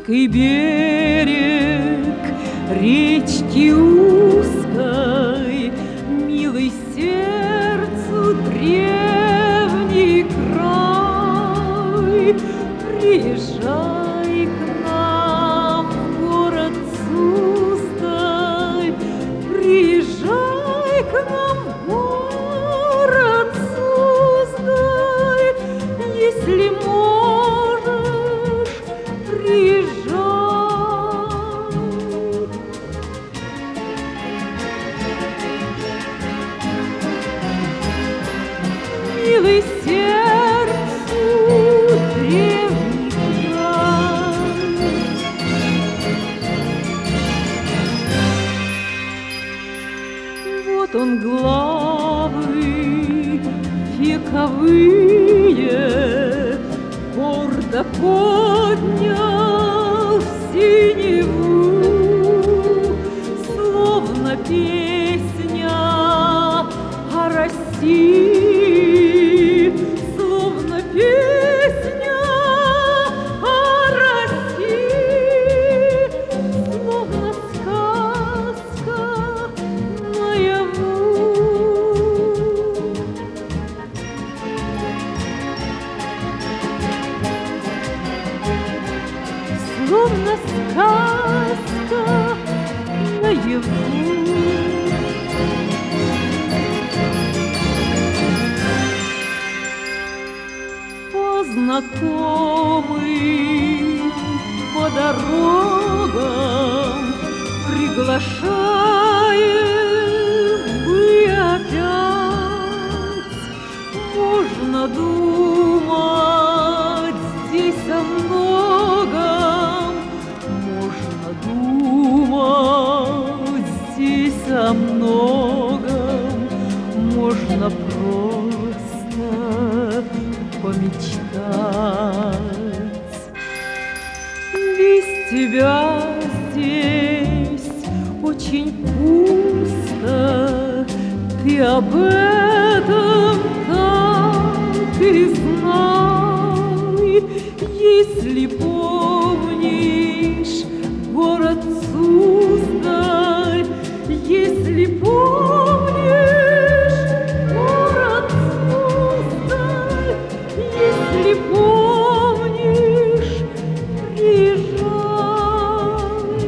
Узкий берег речки узкой, милый сердцу древний край. Приезжай к нам в город Суздаль, приезжай к нам в город Суздаль, если можешь, приезжай. Милый сердцу древний край. Вот он главы вековые гордо поднял в синеву, словно песня о России, словно песня о России, словно сказка наяву. Словно сказка наяву. Знакомым по дорогам приглашаем мы опять. Можно думать здесь о многом, можно думать здесь о многом, можно просто помечтать. Без тебя здесь очень пусто, ты об этом так и знай. Если помнишь город Суздаль, если помнишь город Суздаль, если помнишь, приезжай.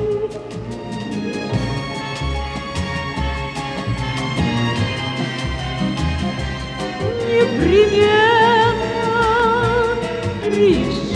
Непременно приезжай.